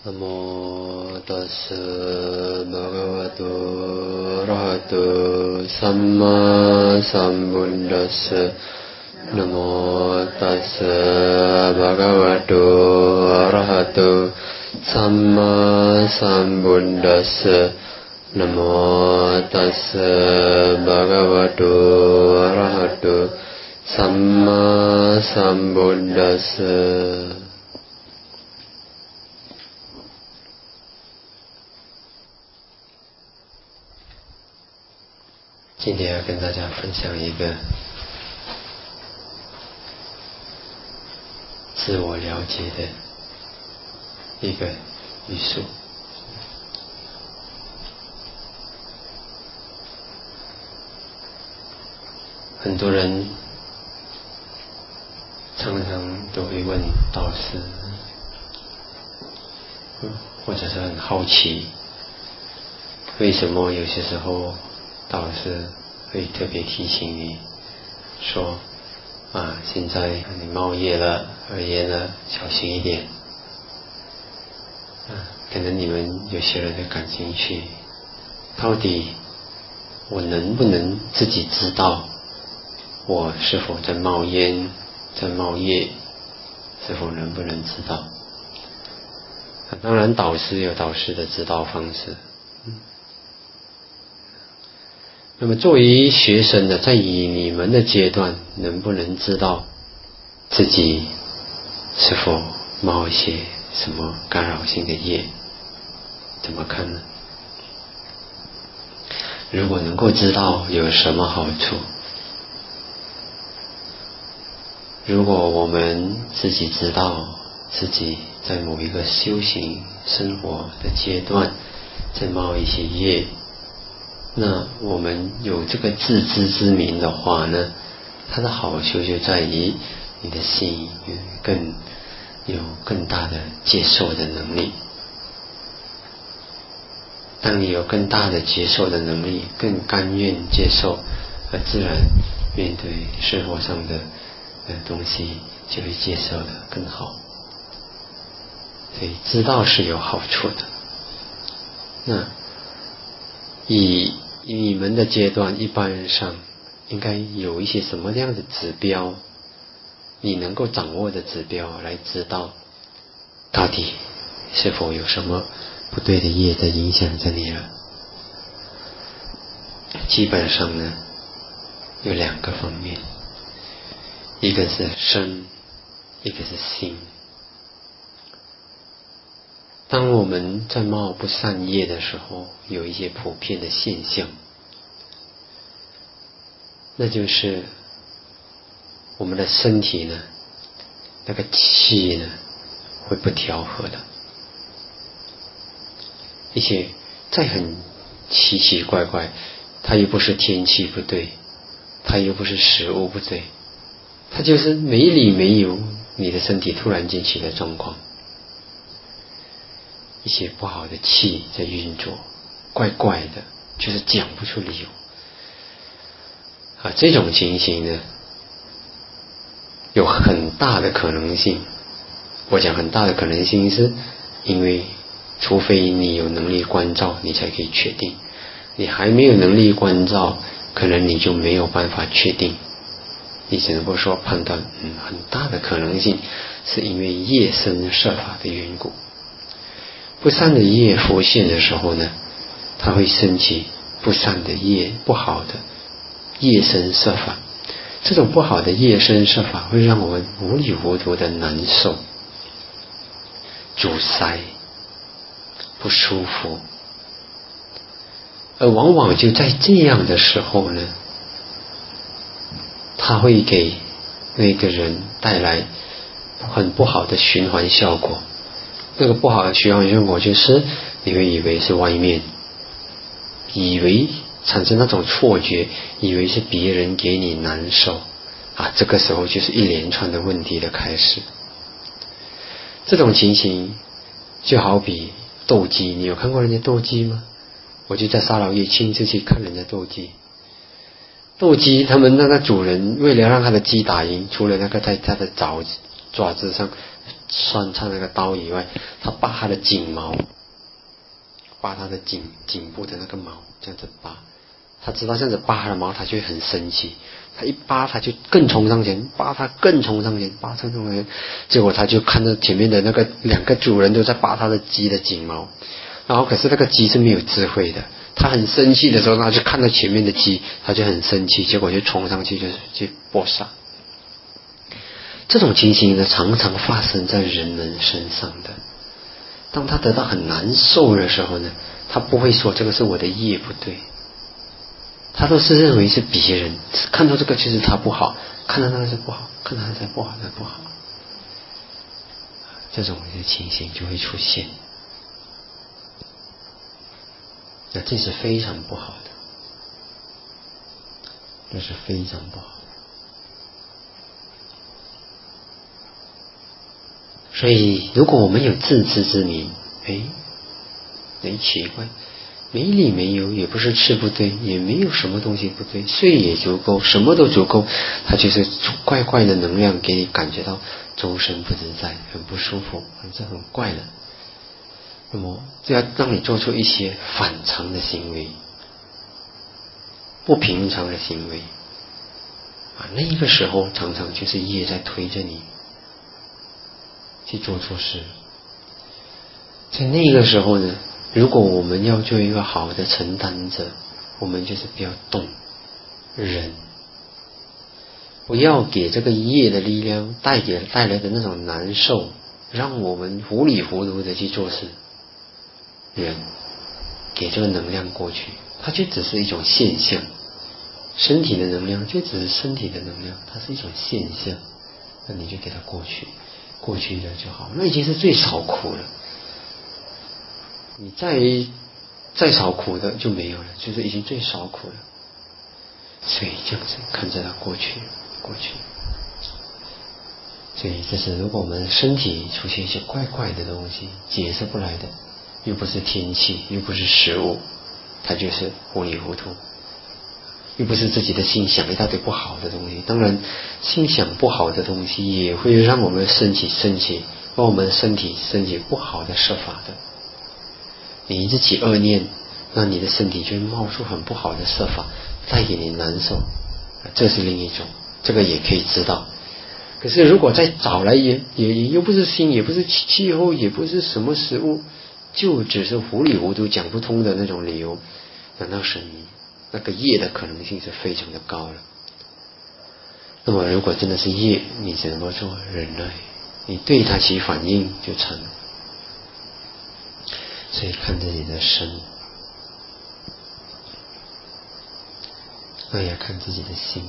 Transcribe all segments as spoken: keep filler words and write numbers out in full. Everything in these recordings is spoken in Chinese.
นะโมตัสสะภะคะวะโตอะระหะโตสัมมาสัมพุทธัสสะนะโมตัสสะภะคะวะโตอะระหะโตสัมมาสัมพุทธัสสะนะโมตัสสะภะคะวะโตอะระหะโตสัมมาสัมพุทธัสสะ今天要跟大家分享一个自我了解的一个语速。很多人常常都会问导师，或者是很好奇，为什么有些时候导师会特别提醒你说啊，现在你冒业了，耳炎了，小心一点。啊，可能你们有些人会感兴趣，到底我能不能自己知道我是否在冒烟，在冒业，是否能不能知道？啊，当然导师有导师的指导方式。嗯那么作为学生的，在以你们的阶段，能不能知道自己是否冒一些什么干扰性的业？怎么看呢？如果能够知道，有什么好处？如果我们自己知道自己在某一个修行生活的阶段在冒一些业，那我们有这个自知之明的话呢，它的好处就在于你的心有更有更大的接受的能力。当你有更大的接受的能力，更甘愿接受，而自然面对生活上的的东西就会接受的更好。所以知道是有好处的。那以你们的阶段，一般上应该有一些什么样的指标，你能够掌握的指标来知道到底是否有什么不对的业在影响着你了。基本上呢有两个方面，一个是身，一个是心。当我们在冒不善业的时候，有一些普遍的现象，那就是我们的身体呢，那个气呢会不调和的。一些再很奇奇怪怪，它又不是天气不对，它又不是食物不对，它就是没理没由，你的身体突然间起了状况，一些不好的气在运作，怪怪的，就是讲不出理由啊。这种情形呢有很大的可能性，我讲很大的可能性是因为除非你有能力关照，你才可以确定。你还没有能力关照，可能你就没有办法确定，你只能够说判断，嗯，很大的可能性是因为业生摄法的缘故。不善的业浮现的时候呢，它会升起不善的业，不好的业生摄法。这种不好的业生摄法会让我们无里糊涂的难受、阻塞、不舒服，而往往就在这样的时候呢，它会给那个人带来很不好的循环效果。那个不好的循环效果就是你会以为是外面，以为产生那种错觉，以为是别人给你难受啊，这个时候就是一连串的问题的开始。这种情形就好比斗鸡，你有看过人家斗鸡吗？我就在沙劳越亲自去看人家斗鸡。斗鸡他们那个主人为了让他的鸡打赢，除了那个在他的爪爪子上穿插那个刀以外，他拔他的颈毛，拔他的颈颈部的那个毛，这样子拔。他知道这样子拔他的毛，他就会很生气。他一扒，他就更冲上前，扒他更冲上前，扒冲上前。结果他就看到前面的那个两个主人都在扒他的鸡的颈毛，然后可是那个鸡是没有智慧的，他很生气的时候，他就看到前面的鸡，他就很生气，结果就冲上去就是去搏杀。这种情形呢，常常发生在人们身上的。当他得到很难受的时候呢，他不会说这个是我的业不对，他都是认为是别人看到这个就是他不好，看到那个是不好，看到那个是不好，那不好，这种的情形就会出现。那这是非常不好的，这是非常不好的。所以如果我们有自知之明，哎，没奇怪，没理没由，也不是吃不对，也没有什么东西不对，睡也足够，什么都足够，它就是怪怪的能量给你感觉到周身不自在，很不舒服，这很怪的。那么就要让你做出一些反常的行为，不平常的行为啊，那一个时候常常就是业在推着你去做错事。在那个时候呢，如果我们要做一个好的承担者，我们就是不要动忍，不要给这个业的力量带给带来的那种难受，让我们糊里糊涂的去做事。人给这个能量过去，它就只是一种现象，身体的能量就只是身体的能量，它是一种现象，那你就给它过去，过去了就好，那已经是最少苦了。你再再少苦的就没有了，就是已经最少苦了。所以这样子看着它过去过去。所以这是如果我们身体出现一些怪怪的东西，解释不来的，又不是天气，又不是食物，它就是糊里糊涂，又不是自己的心想一大堆不好的东西。当然心想不好的东西也会让我们身体升起，让我们身体升起不好的设法的。你一直起恶念，那你的身体就会冒出很不好的设法，带给你难受，这是另一种，这个也可以知道。可是如果再找来也也又不是心，也不是气候，也不是什么食物，就只是糊里糊涂讲不通的那种理由，那那是你那个业的可能性是非常的高了。那么如果真的是业，你怎么做？忍耐，你对它起反应就成了。所以看自己的身，那也看自己的心。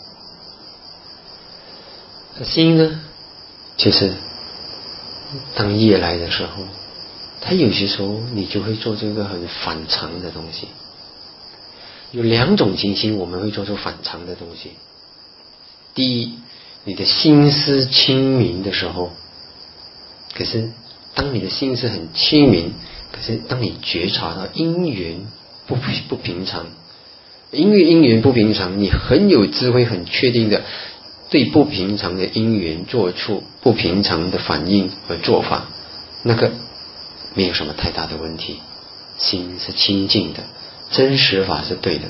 心呢，就是当业来的时候，它有些时候你就会做这个很反常的东西。有两种情形我们会做出反常的东西。第一，你的心思清明的时候，可是当你的心思很清明，可是当你觉察到因缘不不平常，因为因缘不平常，你很有智慧，很确定的对不平常的因缘做出不平常的反应和做法，那个没有什么太大的问题，心是清净的，真实法是对的。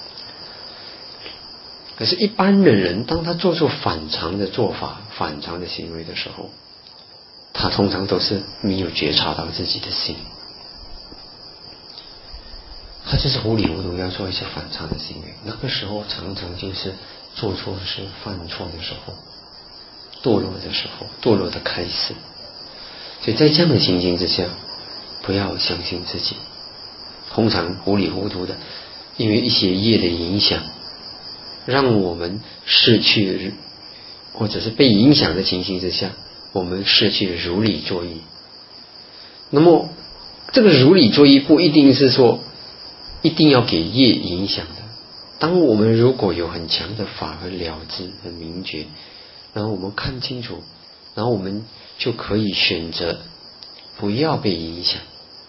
可是一般的人，当他做出反常的做法、反常的行为的时候，他通常都是没有觉察到自己的心，他就是糊里糊涂要做一些反常的行为。那个时候常常就是做错事、犯错的时候，堕落的时候，堕落的开始。所以在这样的情形之下，不要相信自己，通常糊里糊涂的，因为一些业的影响，让我们失去，或者是被影响的情形之下，我们失去如理作意。那么这个如理作意不一定是说一定要给业影响的。当我们如果有很强的法和了知、很明觉，然后我们看清楚，然后我们就可以选择不要被影响，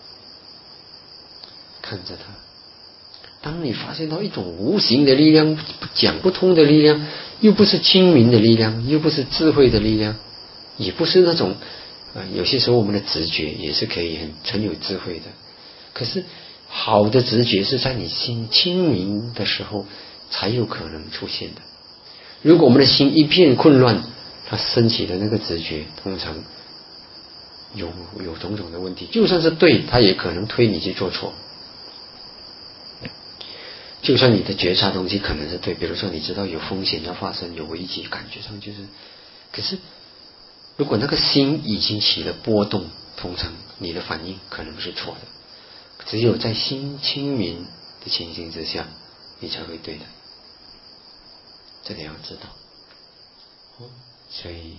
看着它。当你发现到一种无形的力量，讲不通的力量，又不是清明的力量，又不是智慧的力量，也不是那种呃，有些时候我们的直觉也是可以很很有智慧的。可是好的直觉是在你心清明的时候才有可能出现的。如果我们的心一片混乱，它升起的那个直觉通常有有种种的问题，就算是对，它也可能推你去做错。就算你的觉察东西可能是对，比如说你知道有风险要发生，有危机，感觉上就是，可是如果那个心已经起了波动，通常你的反应可能是错的。只有在心清明的情形之下，你才会对的。这点要知道。所以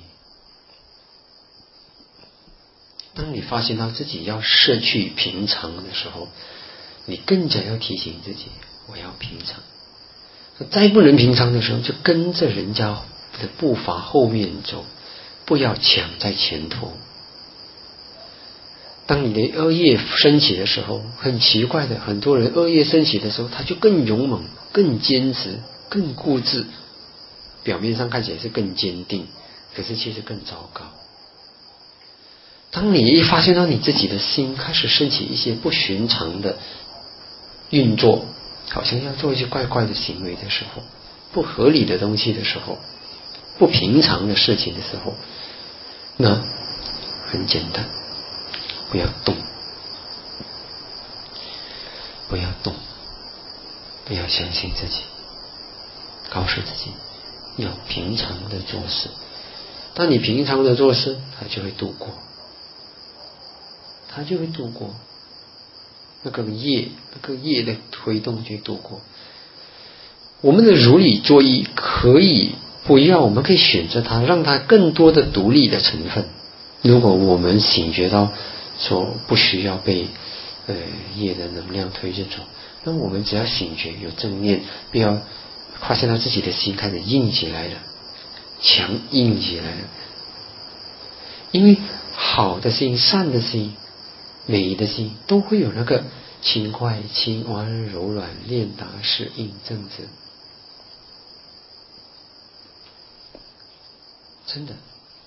当你发现到自己要失去平常的时候，你更加要提醒自己，我要平常。再不能平常的时候，就跟着人家的步伐后面走，不要抢在前头。当你的恶业升起的时候，很奇怪的，很多人恶业升起的时候，他就更勇猛、更坚持、更固执，表面上看起来是更坚定，可是其实更糟糕。当你一发现到你自己的心开始升起一些不寻常的运作，好像要做一些怪怪的行为的时候，不合理的东西的时候，不平常的事情的时候，那很简单，不要动，不要动，不要相信自己，告诉自己要平常的做事。当你平常的做事，它就会度过，它就会度过那个业，那个业的推动就会度过。我们的如理作意可以不要，我们可以选择它，让它更多的独立的成分。如果我们醒觉到说不需要被呃业的能量推着走，那我们只要醒觉有正念，不要发现到自己的心开始硬起来了，强硬起来了。因为好的心、善的心、美的心都会有那个轻快、轻弯、柔软、练达、适应、正直。真的，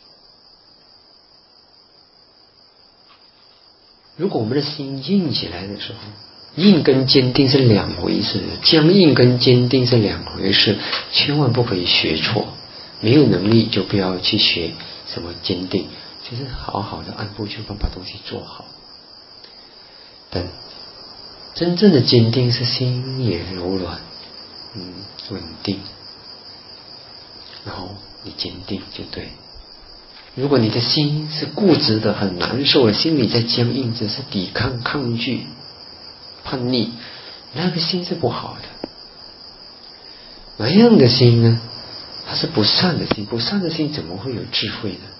如果我们的心硬起来的时候，硬跟坚定是两回事，僵硬跟坚定是两回事，千万不可以学错。没有能力就不要去学什么坚定，就是好好的按部就班把东西做好。但真正的坚定是心也柔软，嗯，稳定，然后你坚定就对。如果你的心是固执的、很难受的，心里在僵硬着，是抵抗、抗拒、叛逆，那个心是不好的。那样的心呢，它是不善的心，不善的心怎么会有智慧呢？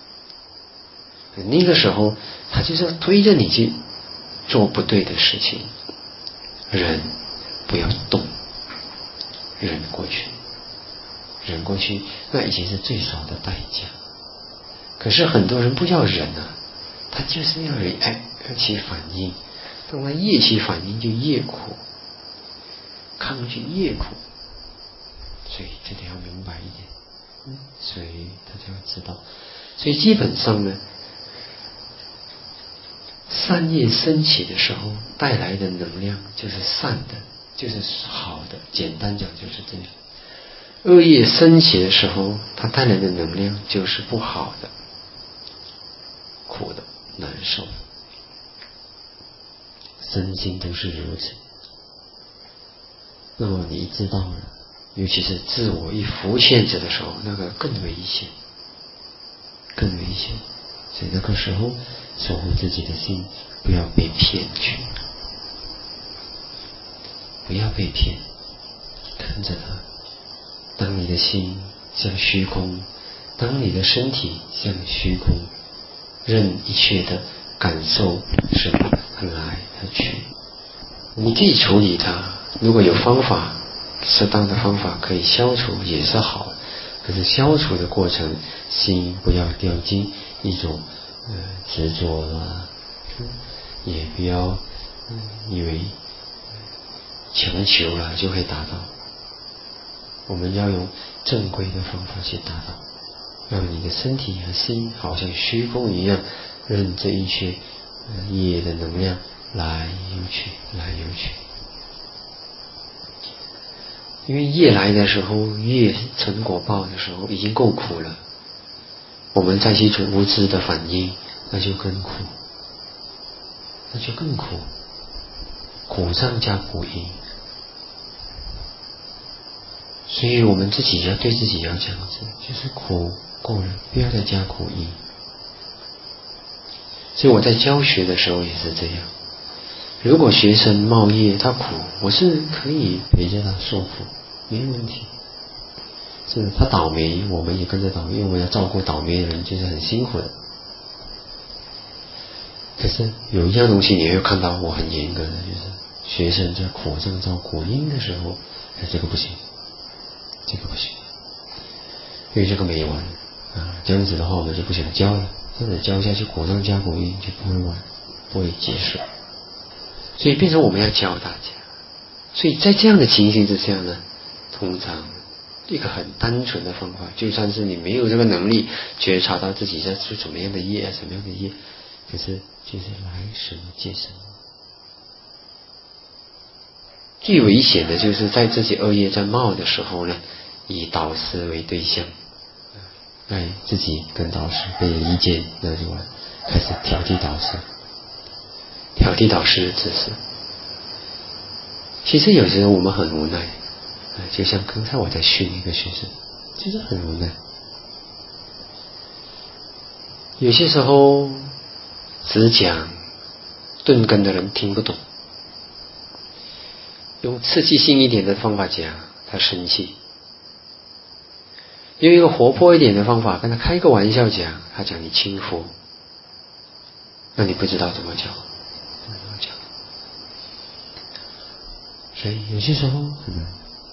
那个时候，他就是要推着你去做不对的事情。忍，不要动，忍过去，忍过去，那已经是最少的代价。可是很多人不要忍啊，他就是要忍，哎，要起反应。当他越起反应，就越苦，抗拒越苦。所以这点要明白一点，嗯，所以大家要知道。所以基本上呢，善业升起的时候带来的能量就是善的，就是好的，简单讲就是这样。恶业升起的时候，它带来的能量就是不好的，苦的，难受的，身心都是如此。那么你知道了，尤其是自我一浮现着的时候，那个更危险，更危险。所以那个时候守护自己的心，不要被骗去，不要被骗，跟着它。当你的心像虚空，当你的身体像虚空，任一切的感受是来而去，你可以处理它。如果有方法，适当的方法可以消除也是好，可是消除的过程，心不要掉进一种呃执着啦，也不要、嗯、以为强求了就会达到。我们要用正规的方法去达到。 让你的身体和心好像虚空一样，任这一切业的能量来又去，来又去。因为业来的时候，业成果报的时候已经够苦了，我们再去做无知的反应，那就更苦，那就更苦，苦上加苦因。所以我们自己要对自己要这样子，就是苦够了，不要再加苦因。所以我在教学的时候也是这样，如果学生冒业他苦，我是可以陪着他受苦，没问题。是他倒霉，我们也跟着倒霉，因为我们要照顾倒霉的人，就是很辛苦的。可是有一样东西你会看到我很严格的，就是学生在苦上造苦因的时候，哎，这个不行，这个不行，因为这个没完啊。这样子的话，我们就不想教了。这样子教下去，苦上加苦因就不会完，不会结束。所以变成我们要教大家。所以在这样的情形之下呢，通常一个很单纯的方法，就算是你没有这个能力觉察到自己在做什么样的业啊，什么样的业，可是就是来生接生。最危险的就是在自己恶业在冒的时候呢，以导师为对象，哎，自己跟导师被意见，那就完，开始挑剔导师，挑剔导师的知识。其实有时候我们很无奈，就像刚才我在训一个学生，就是很无奈。有些时候只讲钝根的人听不懂，用刺激性一点的方法讲，他生气；用一个活泼一点的方法跟他开个玩笑讲，他讲你轻浮，那你不知道怎么讲，怎么讲。所以有些时候可能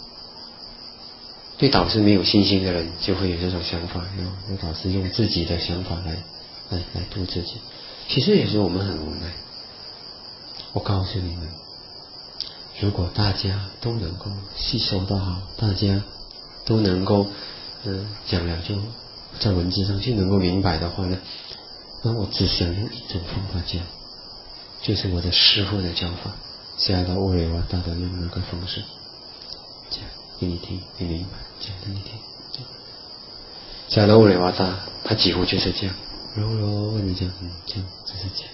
对导师没有信心的人，就会有这种想法，有导师用自己的想法来来来度自己。其实也是我们很无奈。我告诉你们，如果大家都能够吸收到好，大家都能够嗯讲了就在文字上就能够明白的话呢，那我只想用一种方法教，就是我的师父的教法，下到乌雷瓦大的用那个方式讲给你听，你明白，讲给你听。下到乌雷瓦大，他几乎就是这样，柔柔问你讲，嗯，这样就是这样。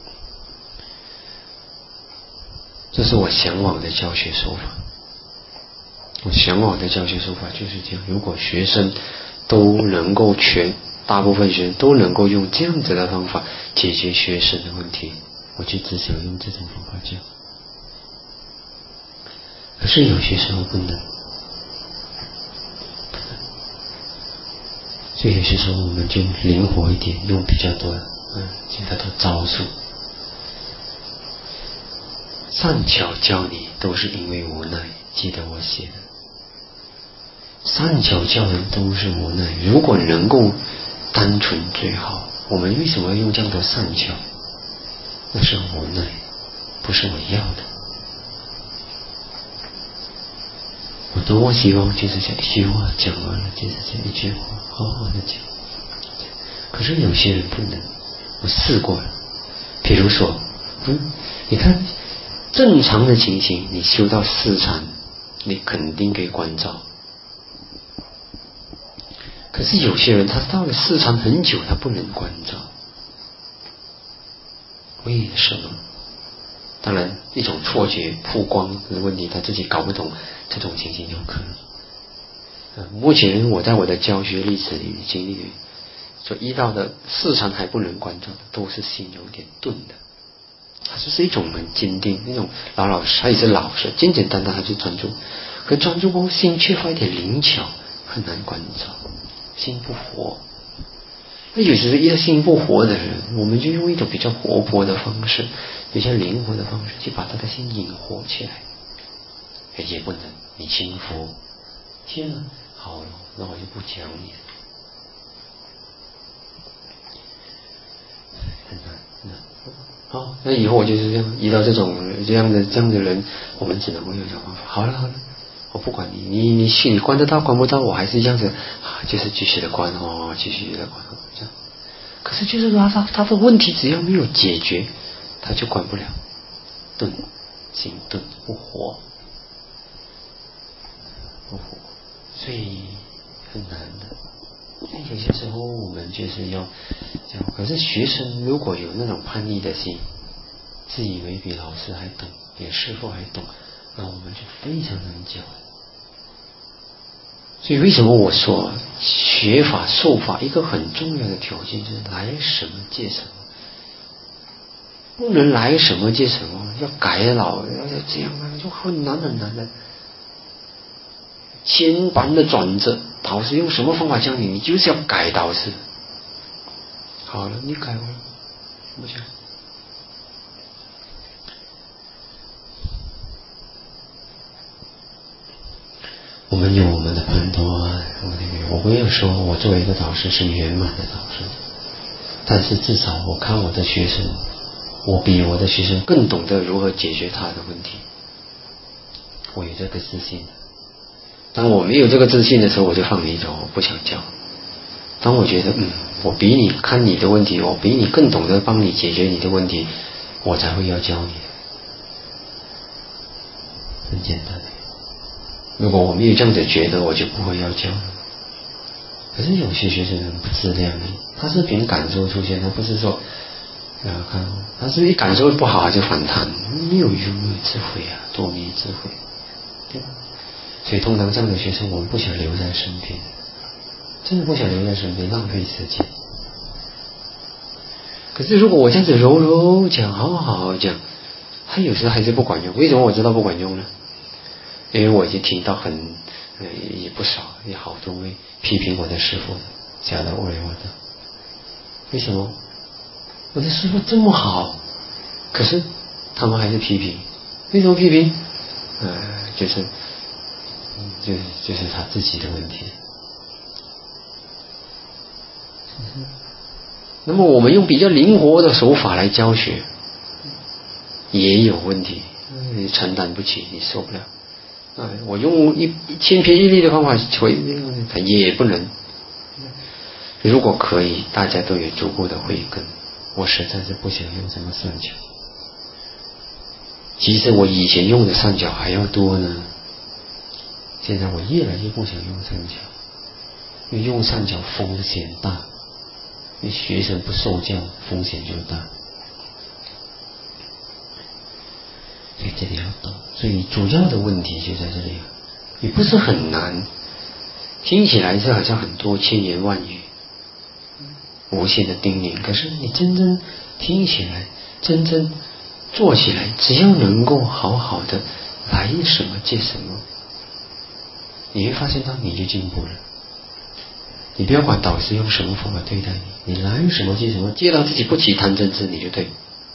这是我向往的教学手法。我向往的教学手法就是这样。如果学生都能够全，大部分学生都能够用这样子的方法解决学生的问题，我就只想用这种方法教。可是有些时候不能，不能。所以有些时候我们就灵活一点，用比较多的嗯其他的招数。善巧教你都是因为无奈，记得我写的。善巧教人都是无奈，如果能够单纯最好。我们为什么要用这样的善巧？那是无奈，不是我要的。我多希望就是这一句话讲完了，就是这一句话好好的讲。可是有些人不能，我试过了。比如说，嗯，你看正常的情形，你修到四禅，你肯定可以关照。可是有些人他到了四禅很久，他不能关照，为什么？当然，一种错觉曝光的问题，他自己搞不懂，这种情形有可能。呃、目前我在我的教学历史里经历里所遇到的四禅还不能关照的，都是心有点钝的。他就是一种很坚定，那种老老实，他也是老实，简简单单他就专注。可专注后心缺乏一点灵巧，很难关照，心不活。那有时一个心不活的人，我们就用一种比较活泼的方式，比较灵活的方式，去把他的心引活起来。也不能，你轻浮，天啊，好了，那我就不讲你了，很难，很难。好，那以后我就是这样，遇到这种这样的这样的人，我们只能够用这种方法。好了好了， 我不管你，你你信你关得到关不到，我还是这样子啊，就是继续的关哦，继续的关哦，这样。可是就是说他他的问题只要没有解决，他就关不了。顿心顿不活，不活，所以很难的。所以有些时候我们就是要这样。可是学生如果有那种叛逆的心，自以为比老师还懂，比师父还懂，那我们就非常难教。所以为什么我说学法受法一个很重要的条件就是来什么借什么，不能来什么借什么，要改老要这样啊，就很难很难的。千般的转折，导师用什么方法教你，你就是要改导师。好了，你改完了，不行。我们有我们的判断，我没有说我作为一个导师是圆满的导师，但是至少我看我的学生，我比我的学生更懂得如何解决他的问题，我有这个自信。当我没有这个自信的时候，我就放你走，我不想教。当我觉得嗯，我比你看你的问题，我比你更懂得帮你解决你的问题，我才会要教你。很简单。如果我没有这样子觉得，我就不会要教了。可是有些学生很不自量力，他是凭感受出现，他不是说要看，他是一感受不好就反弹，没有用，没有智慧啊，多没智慧，对吧？所以通常这样的学生，我们不想留在身边，真的不想留在身边，浪费时间。可是如果我这样子柔柔讲，好好讲，他有时还是不管用。为什么我知道不管用呢？因为我已经听到很呃也不少，也好多位批评我的师父讲的我为我的。为什么我的师父这么好，可是他们还是批评？为什么批评？呃，就是就是就是他自己的问题。那么我们用比较灵活的手法来教学，也有问题，你承担不起，你受不了。啊，我用一千篇一律的方法回，他也不能。如果可以，大家都有足够的慧根，我实在是不想用什么善巧。其实我以前用的善巧还要多呢，现在我越来越不想用善巧，因为用善巧风险大，因为学生不受教，风险就大。所以这里要懂，所以主要的问题就在这里，也不是很难，听起来是好像很多千言万语，无限的叮咛，可是你真正听起来，真正做起来，只要能够好好的来什么接什么，你会发现到你就进步了。你不要管导师用什么方法对待你，你来什么接什么，接到自己不起贪嗔痴，你就对。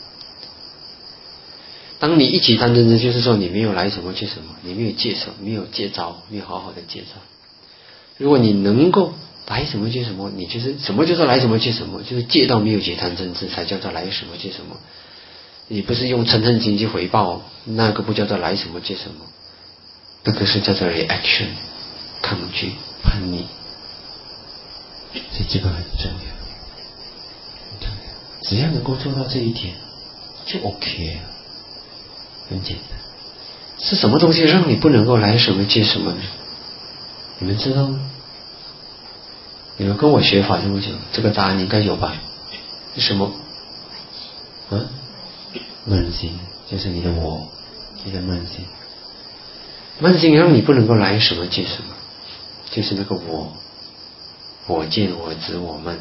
当你一起贪嗔痴，就是说你没有来什么接什么，你没有接什么，没有接招，没有好好的接招。如果你能够来什么接什么，你就是什么叫做来什么接什么，就是借到没有解贪嗔痴，才叫做来什么接什么。你不是用嗔恨心去回报，那个不叫做来什么接什么，那个是叫做 reaction， 抗拒叛逆。所以这个很重要，很重要。只要能够做到这一点，就 OK 了。很简单，是什么东西让你不能够来什么接什么呢？你们知道吗？你们跟我学法这么久，这个答案你应该有吧？是什么？啊？慢心，就是你的我，你的慢心。慢心让你不能够来什么接什么，就是那个我，我见我执我慢，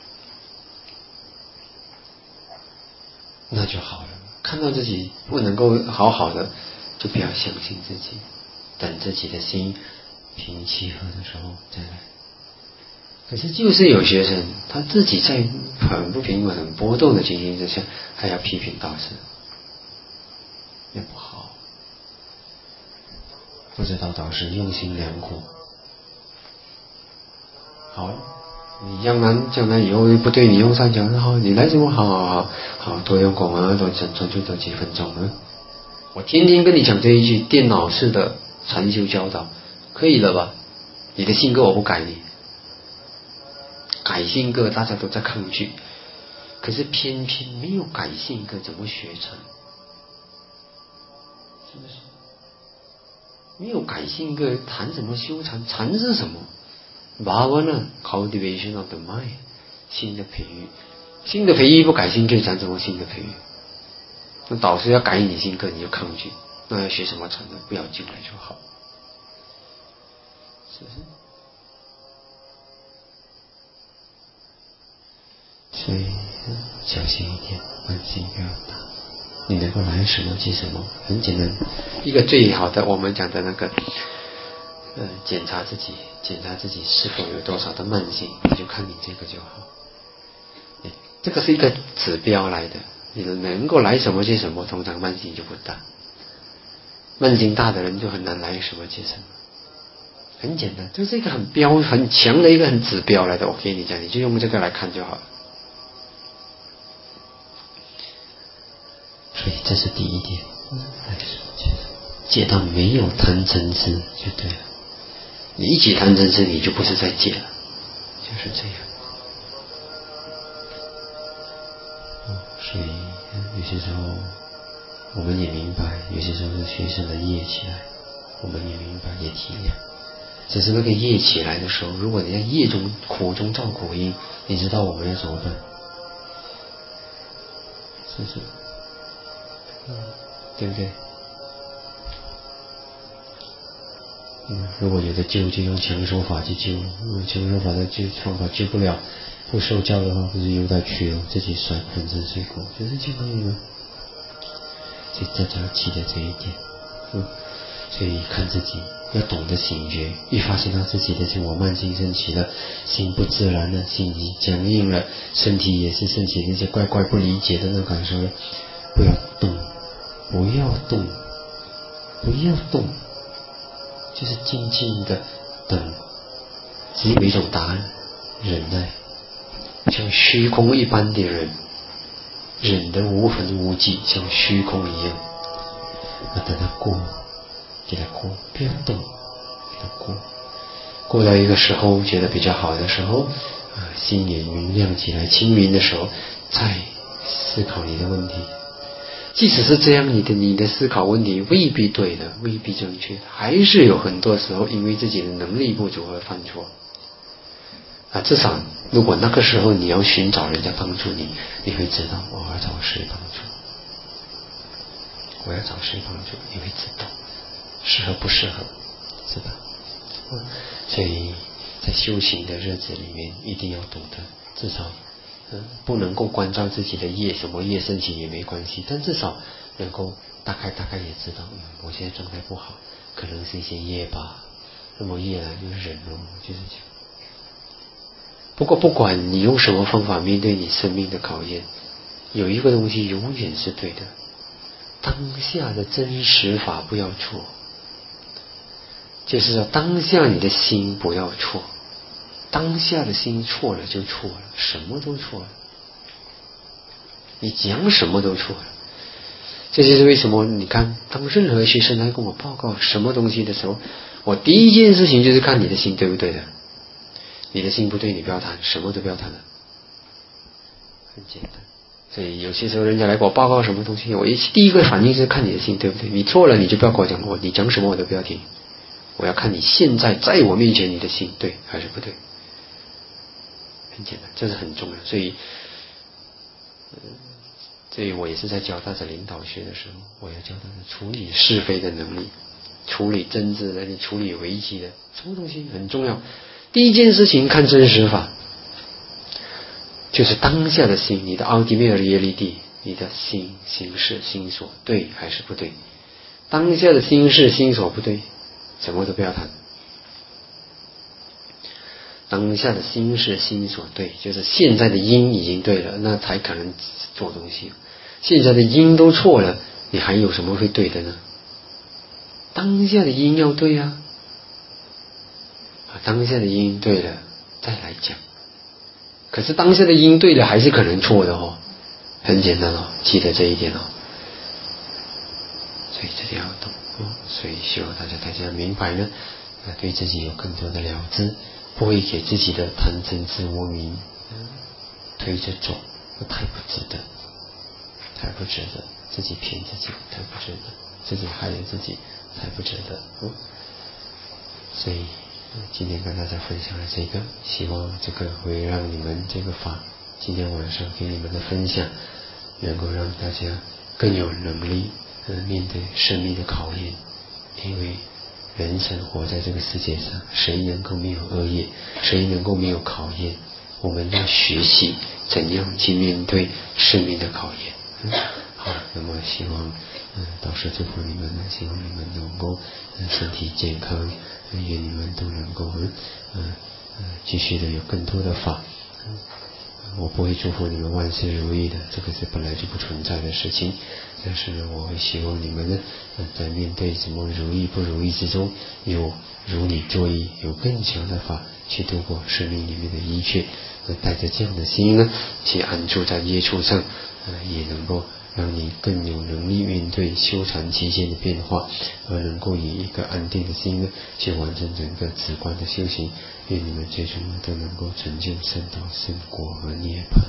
那就好了。看到自己不能够好好的，就不要相信自己，等自己的心平气和的时候再来。可是就是有学生他自己在很不平稳、很波动的情形之下，还要批评导师，也不好。不知道导师用心良苦。好，你江南江南以后不对你用善巧，好，你来什么好好好好多用功啊，多专专注多几分钟啊。我天天跟你讲这一句电脑式的禅修教导，可以了吧？你的性格我不改你，改性格大家都在抗拒，可是偏偏没有改性格，怎么学禅？是不是？没有改性格，谈什么修禅？禅是什么？Bhavana cultivation of the mind， 心的培育，心的培育不改性格，谈什么心的培育？那导师要改你性格，你就抗拒，那要学什么禅呢？不要进来就好，是不是？所以小心一点，慢心不要大。你能够来什么即什么，很简单。一个最好的，我们讲的那个，呃，检查自己，检查自己是否有多少的慢性，你就看你这个就好。这个是一个指标来的，你能够来什么即什么，通常慢性就不大。慢性大的人就很难来什么即什么。很简单，这是一个很标很强的一个很指标来的。我给你讲，你就用这个来看就好了。所以这是第一点，戒到没有贪嗔痴就对了。你一起贪嗔痴，你就不是在戒了，就是这样。哦，所以有些时候我们也明白，有些时候是学生的业起来，我们也明白也体谅。只是那个业起来的时候，如果你在业中苦中造苦因，你知道我们要怎么办？是不是？嗯，对不对？嗯，如果有的救，就用强手法去救；用强手法的救方法救不了，不受教的话，不是由他去了，自己摔粉身碎骨，就是这样的。所以大家要记得这一点。嗯，所以看自己要懂得醒觉，一发现到自己的自我慢性升起了，心不自然了，心已僵硬了，身体也是升起那些怪怪不理解的那种感受了，不要动。不要动，不要动，就是静静的等，只有一种答案，忍耐，像虚空一般的忍，忍得无痕无迹，像虚空一样。那等它过，给它过，不要动，给它过。过到一个时候觉得比较好的时候，啊，心也明亮起来，清明的时候，再思考你的问题。即使是这样，你的你的思考问题未必对的，未必正确的，还是有很多时候因为自己的能力不足而犯错。啊，至少如果那个时候你要寻找人家帮助你，你会知道我要找谁帮助，我要找谁帮助，你会知道适合不适合，是吧？嗯，所以在修行的日子里面，一定要懂得，至少。嗯，不能够关照自己的业，什么业升起也没关系，但至少能够大概大概也知道，嗯，我现在状态不好，可能是一些业吧，那么业来就是忍咯，就是这样。不过不管你用什么方法面对你生命的考验，有一个东西永远是对的，当下的真实法不要错，就是说当下你的心不要错。当下的心错了就错了，什么都错了，你讲什么都错了。这就是为什么你看，当任何学生来跟我报告什么东西的时候，我第一件事情就是看你的心对不对的。你的心不对，你不要谈，什么都不要谈了，很简单。所以有些时候人家来给我报告什么东西，我一第一个反应是看你的心对不对。你错了，你就不要跟我讲，我你讲什么我都不要听，我要看你现在在我面前你的心对还是不对。很简单，这是很重要。所以，呃，所以我也是在教大家领导学的时候，我要教大家处理是非的能力，处理争执的，你处理危机的，什么东西很重要。第一件事情看真实法，就是当下的心，你的 ultimate reality， 你的心心事心所对还是不对？当下的心事心所不对，什么都不要谈。当下的心是心所对，就是现在的因已经对了，那才可能做东西。现在的因都错了，你还有什么会对的呢？当下的因要对啊，当下的因对了再来讲。可是当下的因对了还是可能错的哦，很简单哦，记得这一点哦。所以这点要懂哦。 所以希望大家大家明白呢，呃，对自己有更多的了知，不会给自己的贪嗔痴无明、呃、推着走，太不值得，太不值得，自己骗自己太不值得，自己害了自己太不值得。嗯，所以、呃、今天跟大家分享了这个，希望这个会让你们这个法今天晚上给你们的分享，能够让大家更有能力呃面对生命的考验。因为人生活在这个世界上，谁能够没有恶业，谁能够没有考验？我们要学习怎样去面对生命的考验。嗯，好，那么希望嗯导师祝福你们呢，希望你们能够嗯身体健康，愿你们都能够嗯嗯嗯继续的有更多的法。嗯，我不会祝福你们万事如意的，这个是本来就不存在的事情。但是呢，我会希望你们呢，在面对什么如意不如意之中，有如理作意，有更强的法去度过生命里面的一切。呃，带着这样的心呢，去安住在业处上，呃，也能够让你更有能力面对修禅期间的变化，而能够以一个安定的心呢，去完成整个止观的修行。愿你们最终都能够成就圣道、圣果和涅槃。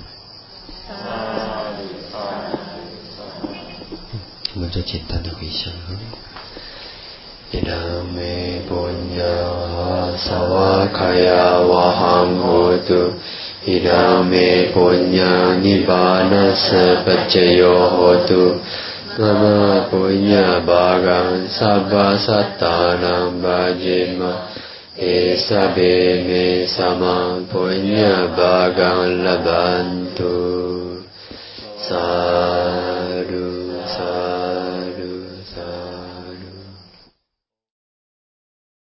我们就简单的回想哈。อิดามิปุญญาสวะคายาวะหังโหตุอิดามิปุญญานิบานัสสะปัจจโยโหตุนะมะปุญญาบากังสัพพสัตตานังบาเจมะเอสะเบเมสะมังปุญญาบากังละบันตุสา